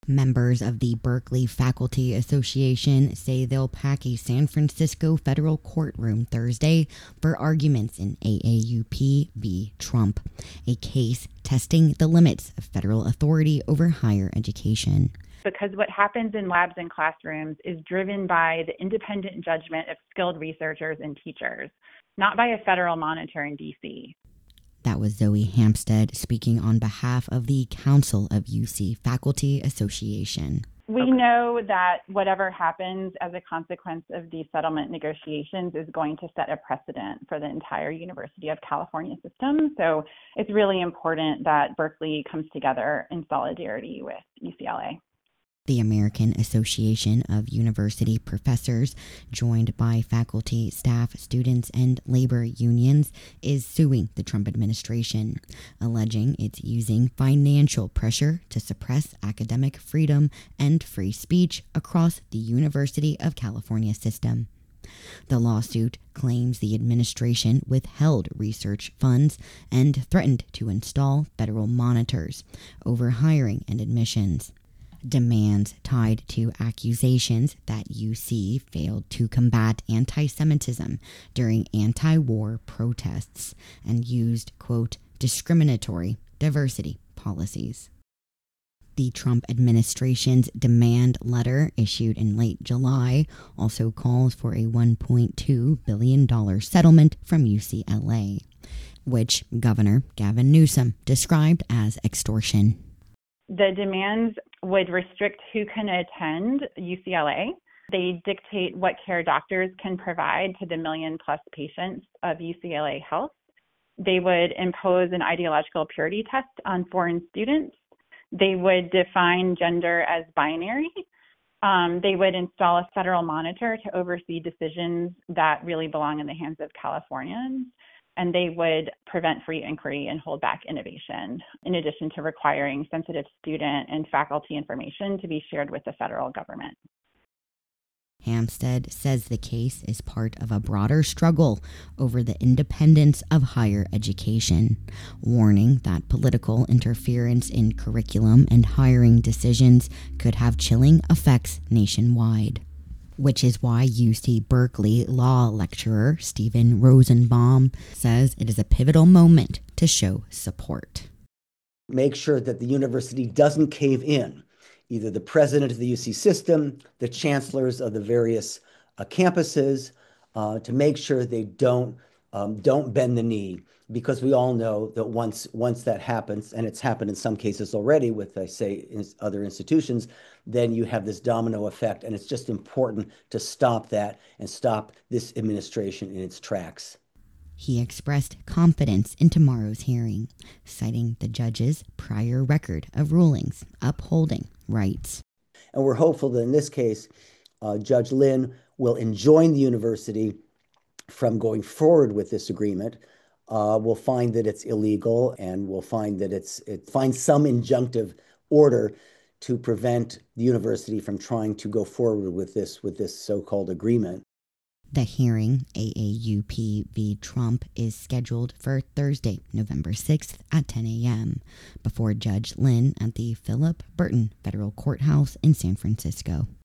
Members of the Berkeley Faculty Association say they'll pack a San Francisco federal courtroom Thursday for arguments in AAUP v. Trump, a case testing the limits of federal authority over higher education. Because what happens in labs and classrooms is driven by the independent judgment of skilled researchers and teachers, not by a federal monitor in D.C. That was Zoe Hampstead speaking on behalf of the Council of UC Faculty Association. We know that whatever happens as a consequence of these settlement negotiations is going to set a precedent for the entire University of California system. So it's really important that Berkeley comes together in solidarity with UCLA. The American Association of University Professors, joined by faculty, staff, students, and labor unions, is suing the Trump administration, alleging it's using financial pressure to suppress academic freedom and free speech across the University of California system. The lawsuit claims the administration withheld research funds and threatened to install federal monitors over hiring and admissions. Demands tied to accusations that UC failed to combat anti-Semitism during anti-war protests and used, quote, discriminatory diversity policies. The Trump administration's demand letter, issued in late July, also calls for a $1.2 billion settlement from UCLA, which Governor Gavin Newsom described as extortion. The demands would restrict who can attend UCLA. They dictate what care doctors can provide to the million-plus patients of UCLA Health. They would impose an ideological purity test on foreign students. They would define gender as binary. They would install a federal monitor to oversee decisions that really belong in the hands of Californians. And they would prevent free inquiry and hold back innovation, in addition to requiring sensitive student and faculty information to be shared with the federal government. Hampstead says the case is part of a broader struggle over the independence of higher education, warning that political interference in curriculum and hiring decisions could have chilling effects nationwide. Which is why UC Berkeley law lecturer Stephen Rosenbaum says it is a pivotal moment to show support. Make sure that the university doesn't cave in. Either the president of the UC system, the chancellors of the various campuses, to make sure they don't bend the knee, because we all know that once that happens, and it's happened in some cases already with, I say, other institutions, then you have this domino effect, and it's just important to stop that and stop this administration in its tracks. He expressed confidence in tomorrow's hearing, citing the judge's prior record of rulings upholding rights. And we're hopeful that in this case, Judge Lin will enjoin the university from going forward with this agreement. We'll find that it's illegal, and we'll find that it finds some injunctive order to prevent the university from trying to go forward with this so-called agreement. The hearing, AAUP v. Trump, is scheduled for Thursday, November 6th at 10 a.m. before Judge Lin at the Philip Burton Federal Courthouse in San Francisco.